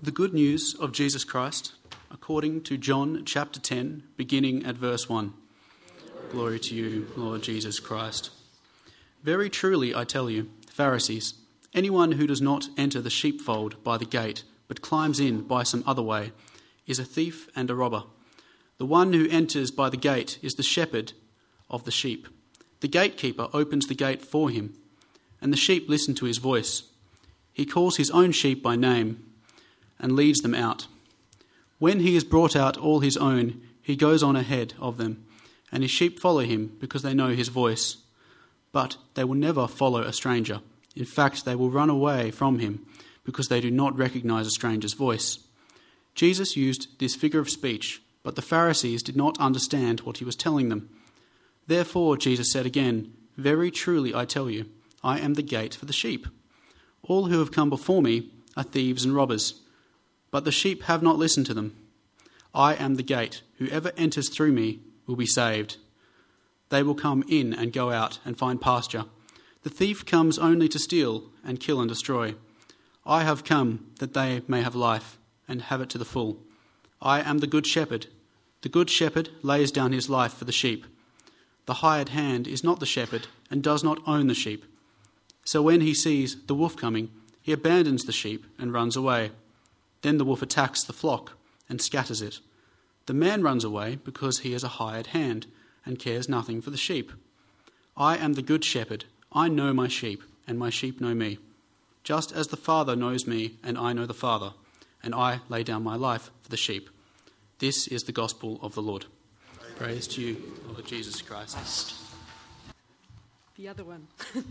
The good news of Jesus Christ, according to John chapter 10, beginning at verse 1. Glory to you, Lord Jesus Christ. Very truly I tell you, Pharisees, anyone who does not enter the sheepfold by the gate, but climbs in by some other way, is a thief and a robber. The one who enters by the gate is the shepherd of the sheep. The gatekeeper opens the gate for him, and the sheep listen to his voice. He calls his own sheep by name and leads them out. When he has brought out all his own, he goes on ahead of them, and his sheep follow him because they know his voice. But they will never follow a stranger. In fact, they will run away from him because they do not recognize a stranger's voice. Jesus used this figure of speech, but the Pharisees did not understand what he was telling them. Therefore, Jesus said again, very truly I tell you, I am the gate for the sheep. All who have come before me are thieves and robbers, but the sheep have not listened to them. I am the gate. Whoever enters through me will be saved. They will come in and go out and find pasture. The thief comes only to steal and kill and destroy. I have come that they may have life and have it to the full. I am the good shepherd. The good shepherd lays down his life for the sheep. The hired hand is not the shepherd and does not own the sheep. So when he sees the wolf coming, he abandons the sheep and runs away. Then the wolf attacks the flock and scatters it. The man runs away because he is a hired hand and cares nothing for the sheep. I am the good shepherd. I know my sheep, and my sheep know me. Just as the Father knows me, and I know the Father, and I lay down my life for the sheep. This is the gospel of the Lord. Praise to you, Lord Jesus Christ. The other one.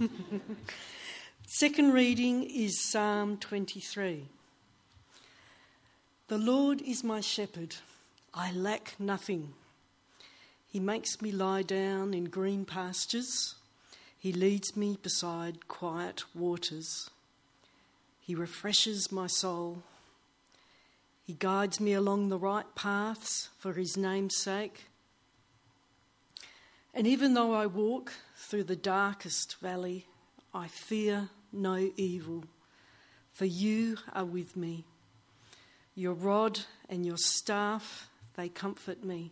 Second reading is Psalm 23. The Lord is my shepherd. I lack nothing. He makes me lie down in green pastures. He leads me beside quiet waters. He refreshes my soul. He guides me along the right paths for his name's sake. And even though I walk through the darkest valley, I fear no evil, for you are with me. Your rod and your staff, they comfort me.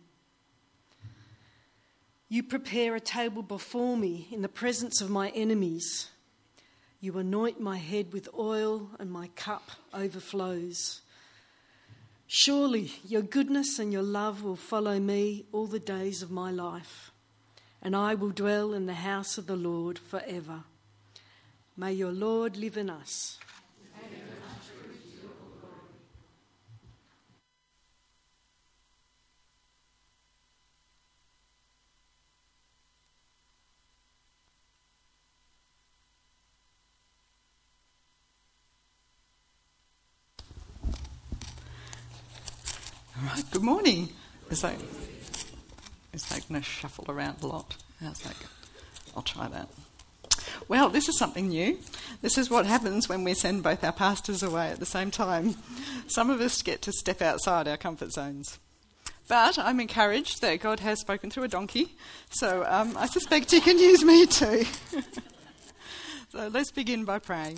You prepare a table before me in the presence of my enemies. You anoint my head with oil, and my cup overflows. Surely your goodness and your love will follow me all the days of my life, and I will dwell in the house of the Lord forever. May your Lord live in us. All right, good morning. Is that going to shuffle around a lot? How's that going? I'll try that. Well, this is something new. This is what happens when we send both our pastors away at the same time. Some of us get to step outside our comfort zones. But I'm encouraged that God has spoken through a donkey, so I suspect he can use me too. So let's begin by praying.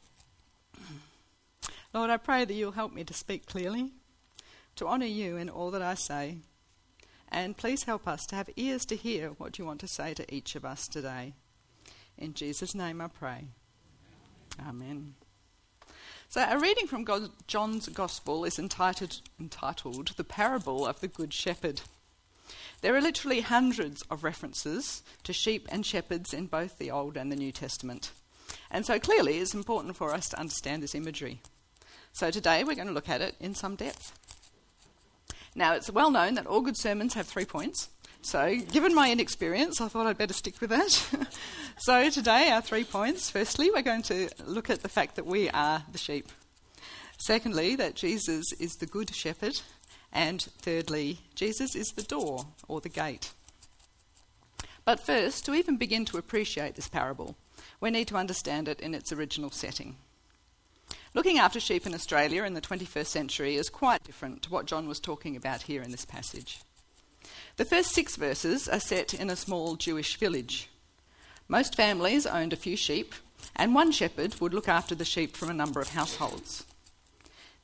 Lord, I pray that you'll help me to speak clearly, to honour you in all that I say, and please help us to have ears to hear what you want to say to each of us today. In Jesus' name I pray. Amen. So a reading from John's Gospel is entitled The Parable of the Good Shepherd. There are literally hundreds of references to sheep and shepherds in both the Old and the New Testament. And so clearly it's important for us to understand this imagery. So today we're going to look at it in some depth. Now, it's well known that all good sermons have 3 points. So, given my inexperience, I thought I'd better stick with that. So today, our 3 points. Firstly, we're going to look at the fact that we are the sheep. Secondly, that Jesus is the good shepherd. And thirdly, Jesus is the door or the gate. But first, to even begin to appreciate this parable, we need to understand it in its original setting. Looking after sheep in Australia in the 21st century is quite different to what John was talking about here in this passage. The first 6 verses are set in a small Jewish village. Most families owned a few sheep, and one shepherd would look after the sheep from a number of households.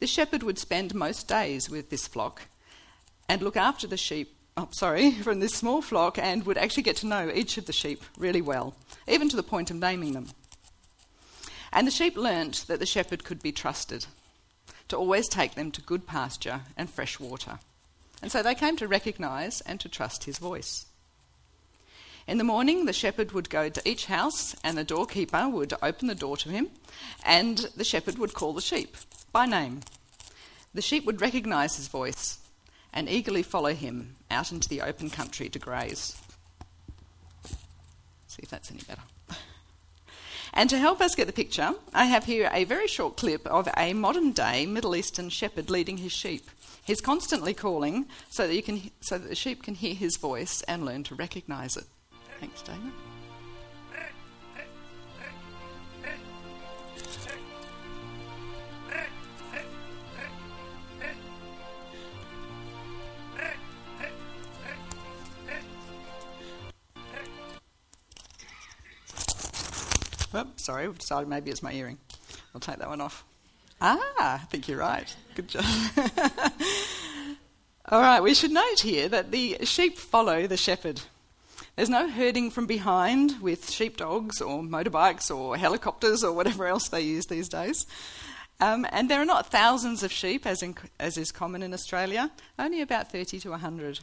The shepherd would spend most days with this flock and look after the sheep, from this small flock, and would actually get to know each of the sheep really well, even to the point of naming them. And the sheep learnt that the shepherd could be trusted, to always take them to good pasture and fresh water. And so they came to recognise and to trust his voice. In the morning, the shepherd would go to each house, and the doorkeeper would open the door to him, and the shepherd would call the sheep by name. The sheep would recognise his voice and eagerly follow him out into the open country to graze. See if that's any better. And to help us get the picture, I have here a very short clip of a modern-day Middle Eastern shepherd leading his sheep. He's constantly calling so that the sheep can hear his voice and learn to recognise it. Thanks, David. Oops, sorry, I've decided maybe it's my earring. I'll take that one off. I think you're right. Good job. All right, we should note here that the sheep follow the shepherd. There's no herding from behind with sheepdogs or motorbikes or helicopters or whatever else they use these days. And there are not thousands of sheep, as is common in Australia, only about 30 to 100.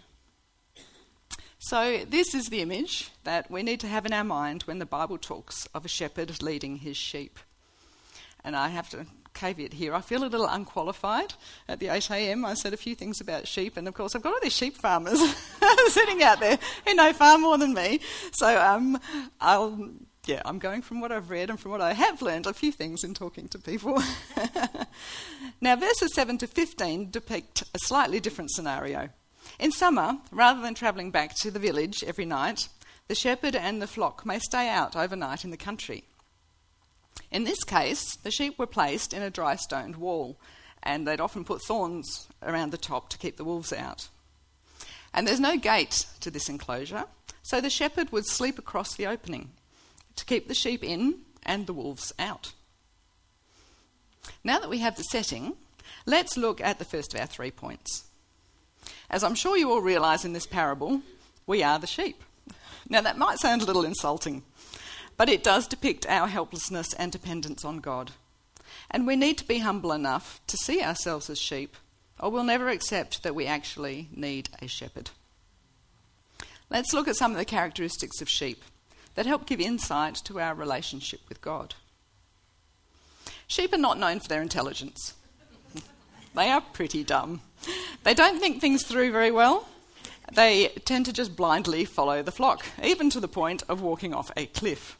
So this is the image that we need to have in our mind when the Bible talks of a shepherd leading his sheep. And I have to caveat here, I feel a little unqualified. At the 8 a.m. I said a few things about sheep, and of course I've got all these sheep farmers sitting out there who know far more than me. So I'm going from what I've read and from what I have learned a few things in talking to people. Now verses 7 to 15 depict a slightly different scenario. In summer, rather than travelling back to the village every night, the shepherd and the flock may stay out overnight in the country. In this case, the sheep were placed in a dry stoned wall, and they'd often put thorns around the top to keep the wolves out. And there's no gate to this enclosure, so the shepherd would sleep across the opening to keep the sheep in and the wolves out. Now that we have the setting, let's look at the first of our 3 points. As I'm sure you all realise in this parable, we are the sheep. Now that might sound a little insulting, but it does depict our helplessness and dependence on God. And we need to be humble enough to see ourselves as sheep, or we'll never accept that we actually need a shepherd. Let's look at some of the characteristics of sheep that help give insight to our relationship with God. Sheep are not known for their intelligence. They are pretty dumb. They don't think things through very well. They tend to just blindly follow the flock, even to the point of walking off a cliff.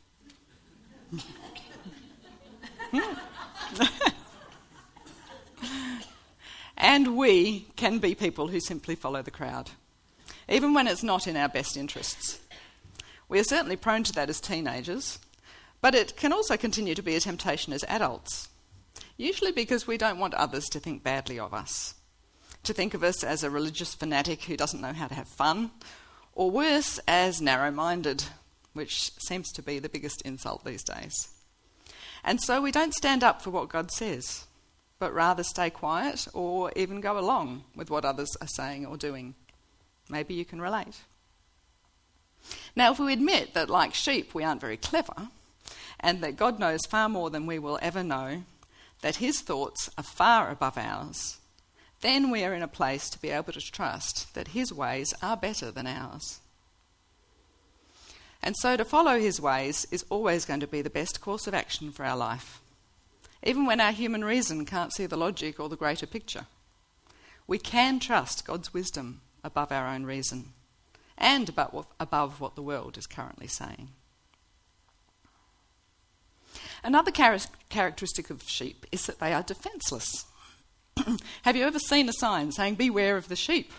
And we can be people who simply follow the crowd, even when it's not in our best interests. We are certainly prone to that as teenagers, but it can also continue to be a temptation as adults, usually because we don't want others to think badly of us, to think of us as a religious fanatic who doesn't know how to have fun, or worse, as narrow-minded, which seems to be the biggest insult these days. And so we don't stand up for what God says, but rather stay quiet or even go along with what others are saying or doing. Maybe you can relate. Now, if we admit that, like sheep, we aren't very clever, and that God knows far more than we will ever know, that his thoughts are far above ours, then we are in a place to be able to trust that his ways are better than ours. And so to follow his ways is always going to be the best course of action for our life, even when our human reason can't see the logic or the greater picture. We can trust God's wisdom above our own reason and above what the world is currently saying. Another characteristic of sheep is that they are defenceless. Have you ever seen a sign saying, "Beware of the sheep"?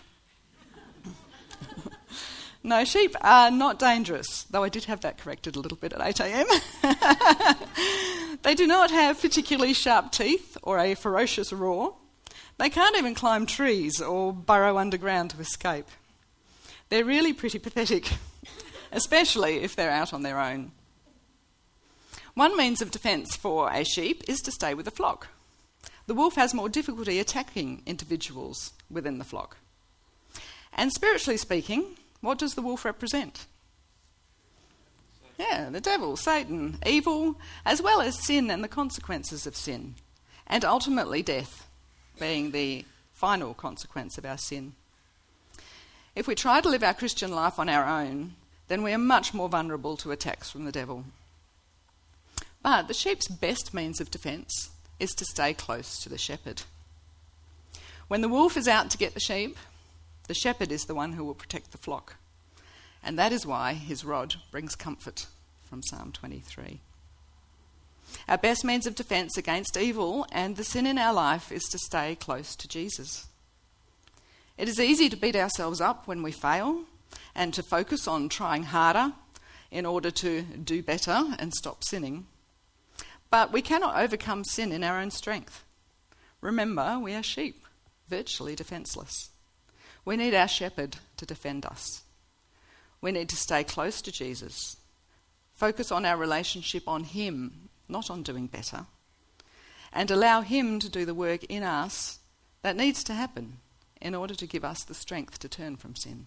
No, sheep are not dangerous, though I did have that corrected a little bit at 8 a.m. They do not have particularly sharp teeth or a ferocious roar. They can't even climb trees or burrow underground to escape. They're really pretty pathetic, especially if they're out on their own. One means of defence for a sheep is to stay with the flock. the wolf has more difficulty attacking individuals within the flock. And spiritually speaking, what does the wolf represent? Yeah, the devil, Satan, evil, as well as sin and the consequences of sin, and ultimately death, being the final consequence of our sin. If we try to live our Christian life on our own, then we are much more vulnerable to attacks from the devil. But the sheep's best means of defence is to stay close to the shepherd. When the wolf is out to get the shepherd is the one who will protect the flock. And that is why his rod brings comfort, from Psalm 23. Our best means of defence against evil and the sin in our life is to stay close to Jesus. It is easy to beat ourselves up when we fail and to focus on trying harder in order to do better and stop sinning. But we cannot overcome sin in our own strength. Remember, we are sheep, virtually defenceless. We need our shepherd to defend us. We need to stay close to Jesus, focus on our relationship on him, not on doing better, and allow him to do the work in us that needs to happen in order to give us the strength to turn from sin.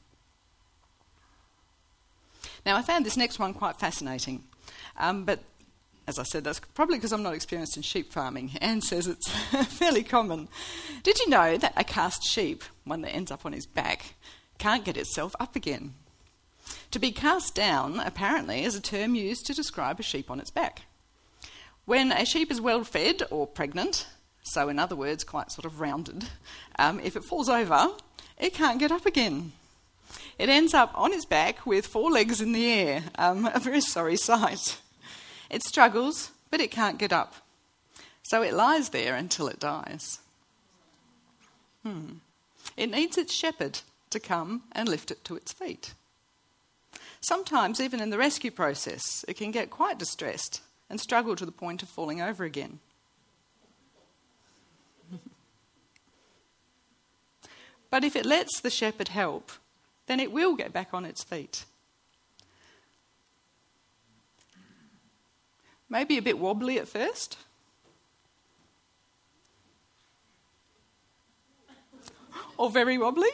Now, I found this next one quite fascinating, but as I said, that's probably because I'm not experienced in sheep farming. Anne says it's fairly common. Did you know that a cast sheep, one that ends up on his back, can't get itself up again? To be cast down, apparently, is a term used to describe a sheep on its back. When a sheep is well fed or pregnant, so in other words, quite sort of rounded, if it falls over, it can't get up again. It ends up on its back with 4 legs in the air, a very sorry sight. It struggles, but it can't get up. So it lies there until it dies. It needs its shepherd to come and lift it to its feet. Sometimes, even in the rescue process, it can get quite distressed and struggle to the point of falling over again. But if it lets the shepherd help, then it will get back on its feet. Maybe a bit wobbly at first. Or very wobbly.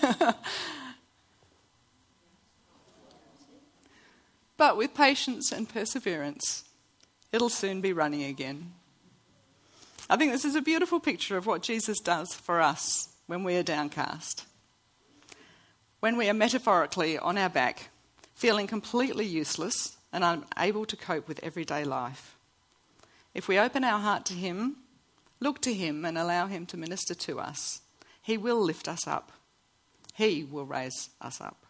But with patience and perseverance, it'll soon be running again. I think this is a beautiful picture of what Jesus does for us when we are downcast. When we are metaphorically on our back, feeling completely useless and unable to cope with everyday life. If we open our heart to him, look to him and allow him to minister to us, he will lift us up. He will raise us up.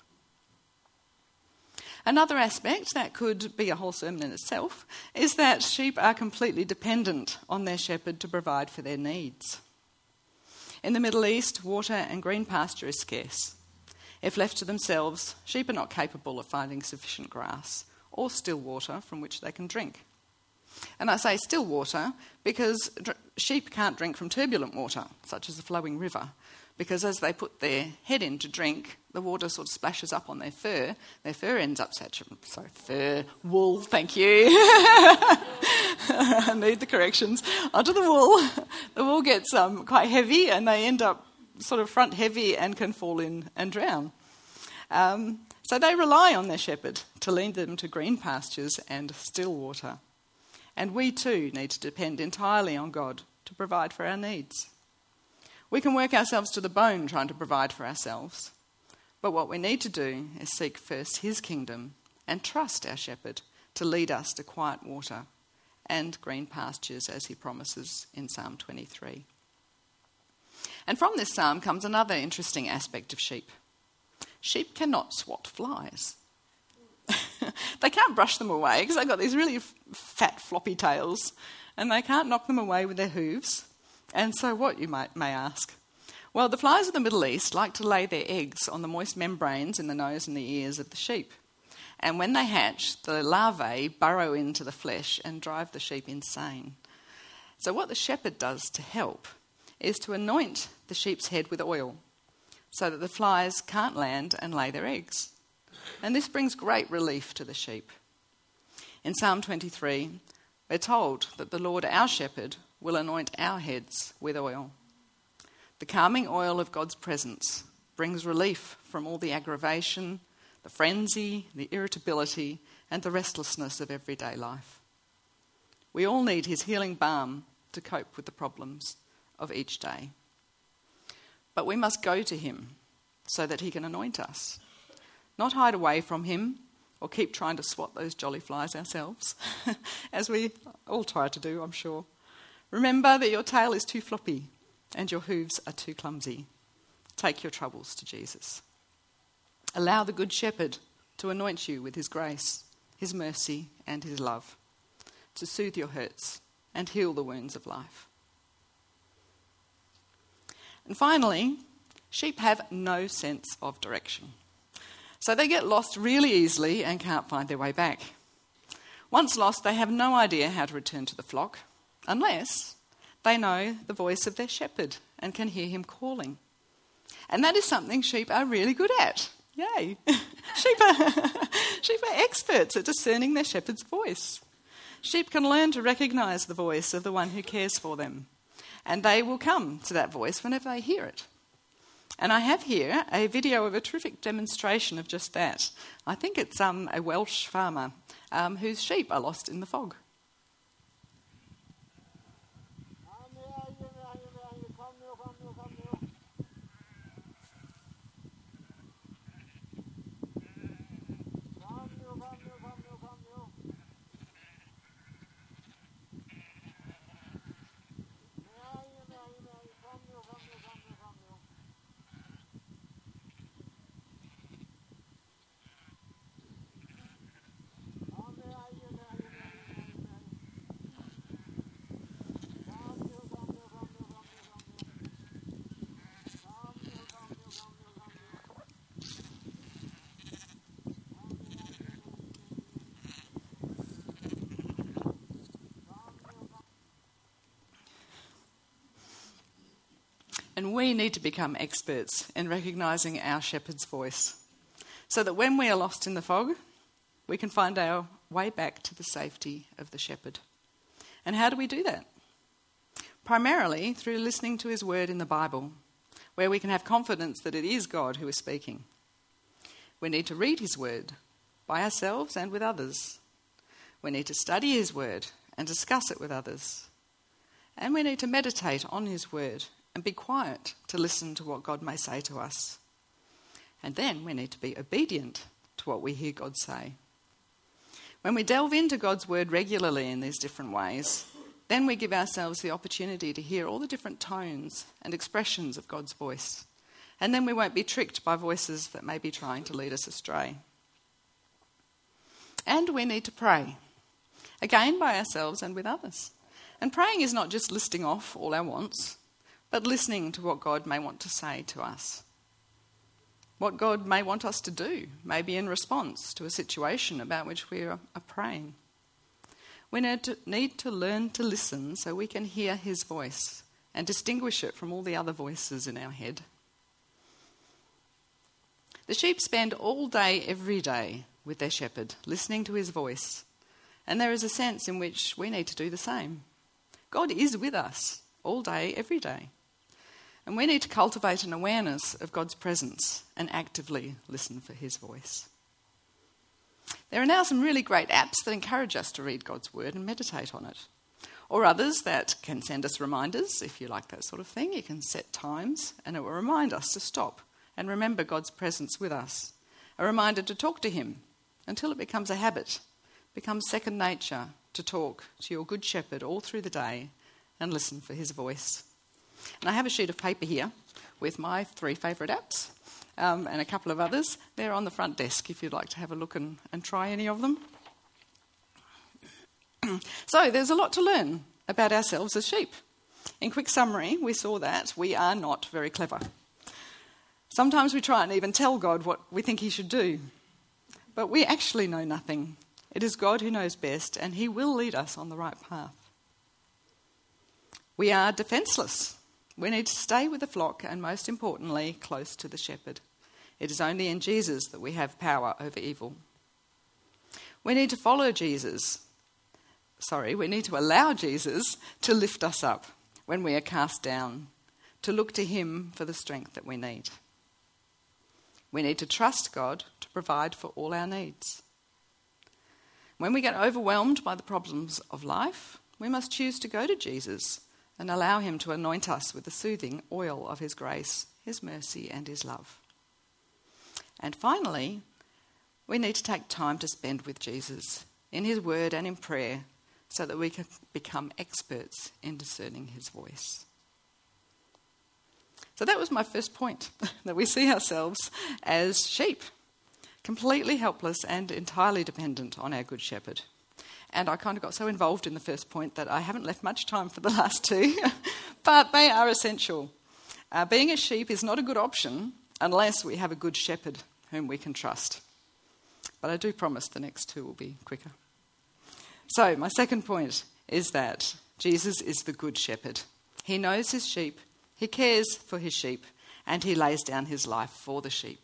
Another aspect that could be a whole sermon in itself is that sheep are completely dependent on their shepherd to provide for their needs. In the Middle East, water and green pasture is scarce. If left to themselves, sheep are not capable of finding sufficient grass or still water from which they can drink. And I say still water because sheep can't drink from turbulent water, such as a flowing river, because as they put their head in to drink, the water sort of splashes up on their fur ends up wool, thank you. I need the corrections. Onto the wool. The wool gets quite heavy and they end up sort of front heavy and can fall in and drown. So they rely on their shepherd to lead them to green pastures and still water. And we too need to depend entirely on God to provide for our needs. We can work ourselves to the bone trying to provide for ourselves. But what we need to do is seek first his kingdom and trust our shepherd to lead us to quiet water and green pastures as he promises in Psalm 23. And from this psalm comes another interesting aspect of sheep. Sheep cannot swat flies. They can't brush them away because they've got these really fat floppy tails and they can't knock them away with their hooves. And so what, you may ask? Well, the flies of the Middle East like to lay their eggs on the moist membranes in the nose and the ears of the sheep. And when they hatch, the larvae burrow into the flesh and drive the sheep insane. So what the shepherd does to help is to anoint the sheep's head with oil so that the flies can't land and lay their eggs. And this brings great relief to the sheep. In Psalm 23, we're told that the Lord, our shepherd, will anoint our heads with oil. The calming oil of God's presence brings relief from all the aggravation, the frenzy, the irritability, and the restlessness of everyday life. We all need his healing balm to cope with the problems of each day. But we must go to him so that he can anoint us, not hide away from him or keep trying to swat those jolly flies ourselves, as we all try to do, I'm sure. Remember that your tail is too floppy and your hooves are too clumsy. Take your troubles to Jesus. Allow the Good Shepherd to anoint you with his grace, his mercy, and his love, to soothe your hurts and heal the wounds of life. And finally, sheep have no sense of direction. So they get lost really easily and can't find their way back. Once lost, they have no idea how to return to the flock, unless they know the voice of their shepherd and can hear him calling. And that is something sheep are really good at. Yay! Sheep are experts at discerning their shepherd's voice. Sheep can learn to recognise the voice of the one who cares for them, and they will come to that voice whenever they hear it. And I have here a video of a terrific demonstration of just that. I think it's a Welsh farmer whose sheep are lost in the fog. And we need to become experts in recognising our shepherd's voice, so that when we are lost in the fog, we can find our way back to the safety of the shepherd. And how do we do that? Primarily through listening to his word in the Bible, where we can have confidence that it is God who is speaking. We need to read his word by ourselves and with others. We need to study his word and discuss it with others. And we need to meditate on his word and be quiet to listen to what God may say to us. And then we need to be obedient to what we hear God say. When we delve into God's word regularly in these different ways, then we give ourselves the opportunity to hear all the different tones and expressions of God's voice. And then we won't be tricked by voices that may be trying to lead us astray. And we need to pray, again by ourselves and with others. And praying is not just listing off all our wants, but listening to what God may want to say to us. What God may want us to do, maybe in response to a situation about which we are praying. We need to learn to listen so we can hear his voice and distinguish it from all the other voices in our head. The sheep spend all day, every day, with their shepherd, listening to his voice. And there is a sense in which we need to do the same. God is with us all day, every day. And we need to cultivate an awareness of God's presence and actively listen for his voice. There are now some really great apps that encourage us to read God's word and meditate on it. Or others that can send us reminders, if you like that sort of thing. You can set times and it will remind us to stop and remember God's presence with us. A reminder to talk to him until it becomes a habit, becomes second nature to talk to your good shepherd all through the day and listen for his voice. And I have a sheet of paper here with my 3 favourite apps and a couple of others. They're on the front desk if you'd like to have a look and try any of them. So there's a lot to learn about ourselves as sheep. In quick summary, we saw that we are not very clever. Sometimes we try and even tell God what we think he should do, but we actually know nothing. It is God who knows best, and he will lead us on the right path. We are defenceless. We need to stay with the flock and, most importantly, close to the shepherd. It is only in Jesus that we have power over evil. We need to follow Jesus we need to allow Jesus to lift us up when we are cast down, to look to him for the strength that we need. We need to trust God to provide for all our needs. When we get overwhelmed by the problems of life, we must choose to go to Jesus and allow him to anoint us with the soothing oil of his grace, his mercy and his love. And finally, we need to take time to spend with Jesus in his word and in prayer so that we can become experts in discerning his voice. So that was my first point, that we see ourselves as sheep, completely helpless and entirely dependent on our good shepherd. And I kind of got so involved in the first point that I haven't left much time for the last two, but they are essential. Being a sheep is not a good option unless we have a good shepherd whom we can trust. But I do promise the next two will be quicker. So my second point is that Jesus is the good shepherd. He knows his sheep, he cares for his sheep, and he lays down his life for the sheep.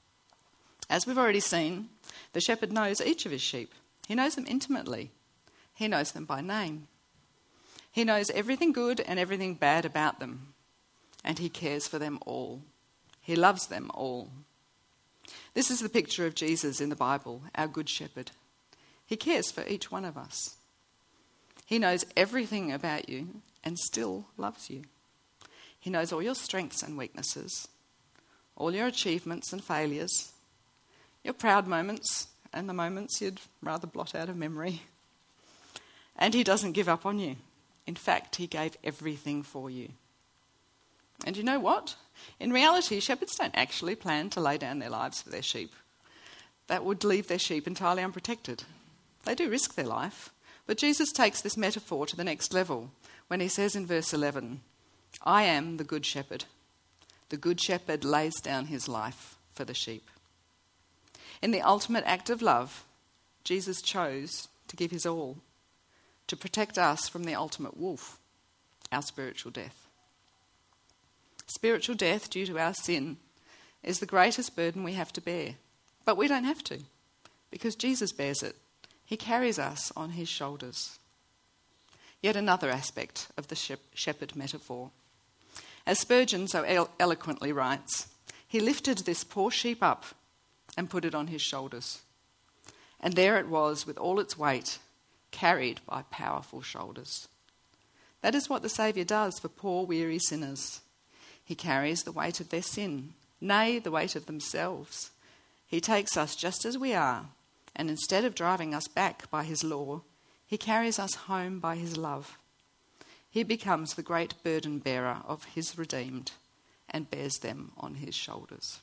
As we've already seen, the shepherd knows each of his sheep. He knows them intimately. He knows them by name. He knows everything good and everything bad about them, and he cares for them all. He loves them all. This is the picture of Jesus in the Bible, our good shepherd. He cares for each one of us. He knows everything about you and still loves you. He knows all your strengths and weaknesses, all your achievements and failures, your proud moments and the moments you'd rather blot out of memory. And he doesn't give up on you. In fact, he gave everything for you. And you know what? In reality, shepherds don't actually plan to lay down their lives for their sheep. That would leave their sheep entirely unprotected. They do risk their life, but Jesus takes this metaphor to the next level when he says in verse 11, I am the good shepherd. The good shepherd lays down his life for the sheep. In the ultimate act of love, Jesus chose to give his all, to protect us from the ultimate wolf, our spiritual death. Spiritual death due to our sin is the greatest burden we have to bear. But we don't have to, because Jesus bears it. He carries us on his shoulders. Yet another aspect of the shepherd metaphor. As Spurgeon so eloquently writes, he lifted this poor sheep up and put it on his shoulders. And there it was with all its weight, carried by powerful shoulders. That is what the Saviour does for poor, weary sinners. He carries the weight of their sin, nay, the weight of themselves. He takes us just as we are, and instead of driving us back by his law, he carries us home by his love. He becomes the great burden bearer of his redeemed and bears them on his shoulders.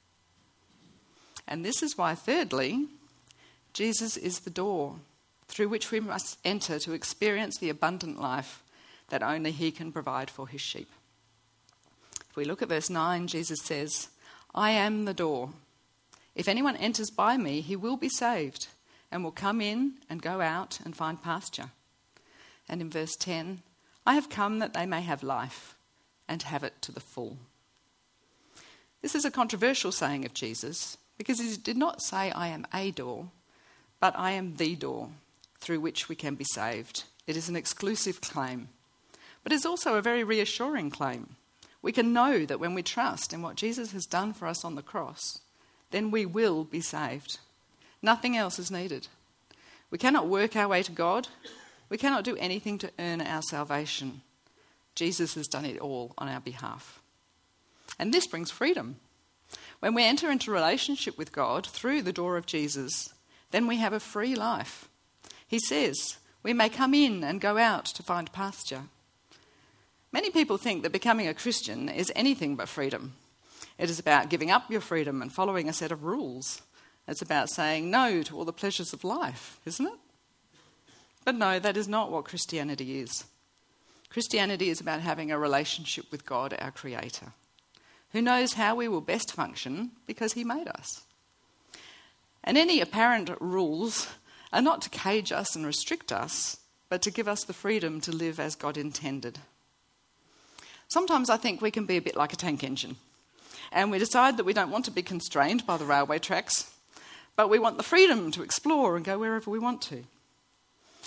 And this is why, thirdly, Jesus is the door through which we must enter to experience the abundant life that only he can provide for his sheep. If we look at verse 9, Jesus says, I am the door. If anyone enters by me, he will be saved and will come in and go out and find pasture. And in verse 10, I have come that they may have life and have it to the full. This is a controversial saying of Jesus because he did not say I am a door, but I am the door through which we can be saved. It is an exclusive claim, but it's also a very reassuring claim. We can know that when we trust in what Jesus has done for us on the cross, then we will be saved. Nothing else is needed. We cannot work our way to God. We cannot do anything to earn our salvation. Jesus has done it all on our behalf. And this brings freedom. When we enter into relationship with God through the door of Jesus, then we have a free life. He says, we may come in and go out to find pasture. Many people think that becoming a Christian is anything but freedom. It is about giving up your freedom and following a set of rules. It's about saying no to all the pleasures of life, isn't it? But no, that is not what Christianity is. Christianity is about having a relationship with God, our Creator, who knows how we will best function because he made us. And any apparent rules are not to cage us and restrict us, but to give us the freedom to live as God intended. Sometimes I think we can be a bit like a tank engine, and we decide that we don't want to be constrained by the railway tracks, but we want the freedom to explore and go wherever we want to.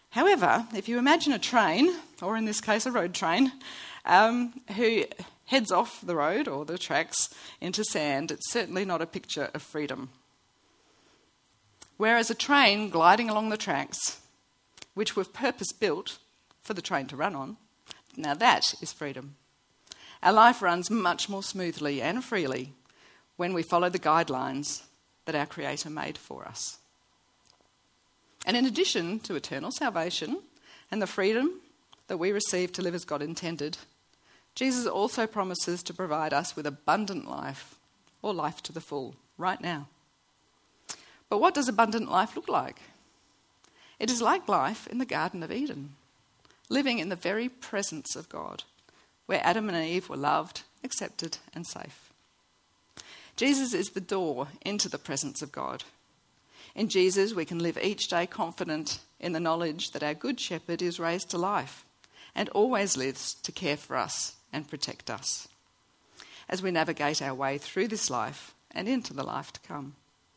However, if you imagine a train, or in this case a road train, who heads off the road or the tracks into sand, it's certainly not a picture of freedom. Whereas a train gliding along the tracks, which were purpose-built for the train to run on, now that is freedom. Our life runs much more smoothly and freely when we follow the guidelines that our Creator made for us. And in addition to eternal salvation and the freedom that we receive to live as God intended, Jesus also promises to provide us with abundant life, or life to the full, right now. But what does abundant life look like? It is like life in the Garden of Eden, living in the very presence of God, where Adam and Eve were loved, accepted, and safe. Jesus is the door into the presence of God. In Jesus, we can live each day confident in the knowledge that our Good Shepherd is raised to life and always lives to care for us and protect us as we navigate our way through this life and into the life to come.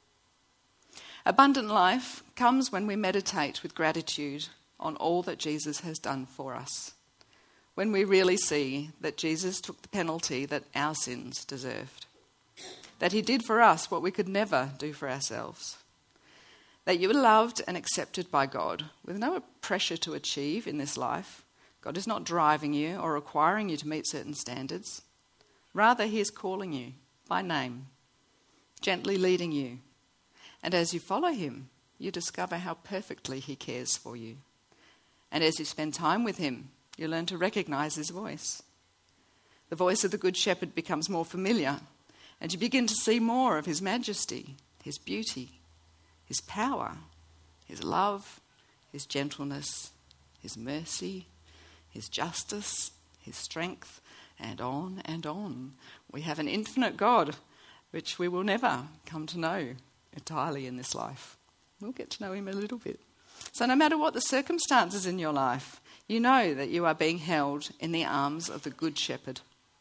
Abundant life comes when we meditate with gratitude on all that Jesus has done for us, when we really see that Jesus took the penalty that our sins deserved, that he did for us what we could never do for ourselves, that you are loved and accepted by God with no pressure to achieve in this life. God is not driving you or requiring you to meet certain standards. Rather, he is calling you by name, gently leading you. And as you follow him, you discover how perfectly he cares for you. And as you spend time with him, you learn to recognize his voice. The voice of the Good Shepherd becomes more familiar, and you begin to see more of his majesty, his beauty, his power, his love, his gentleness, his mercy, his justice, his strength, and on and on. We have an infinite God, which we will never come to know entirely in this life. We'll get to know him a little bit. So no matter what the circumstances in your life, you know that you are being held in the arms of the Good Shepherd.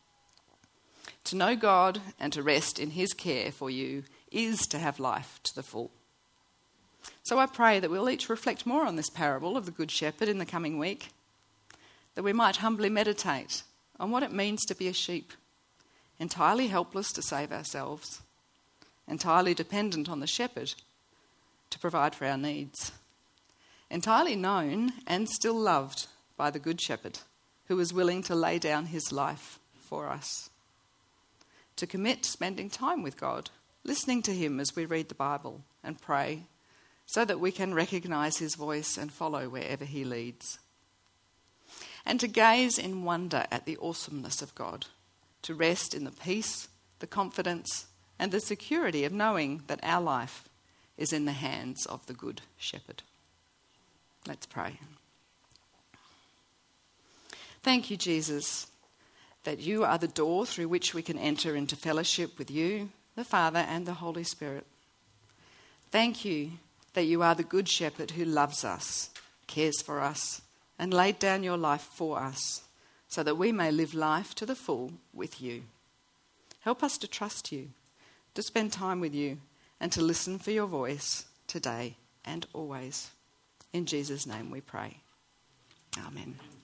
To know God and to rest in his care for you is to have life to the full. So I pray that we'll each reflect more on this parable of the Good Shepherd in the coming week, that we might humbly meditate on what it means to be a sheep, entirely helpless to save ourselves, entirely dependent on the shepherd to provide for our needs, entirely known and still loved by the Good Shepherd, who is willing to lay down his life for us, to commit to spending time with God, listening to him as we read the Bible and pray, so that we can recognise his voice and follow wherever he leads. And to gaze in wonder at the awesomeness of God, to rest in the peace, the confidence, and the security of knowing that our life is in the hands of the Good Shepherd. Let's pray. Thank you, Jesus, that you are the door through which we can enter into fellowship with you, the Father, and the Holy Spirit. Thank you that you are the Good Shepherd who loves us, cares for us, and laid down your life for us, so that we may live life to the full with you. Help us to trust you, to spend time with you, and to listen for your voice today and always. In Jesus' name we pray. Amen.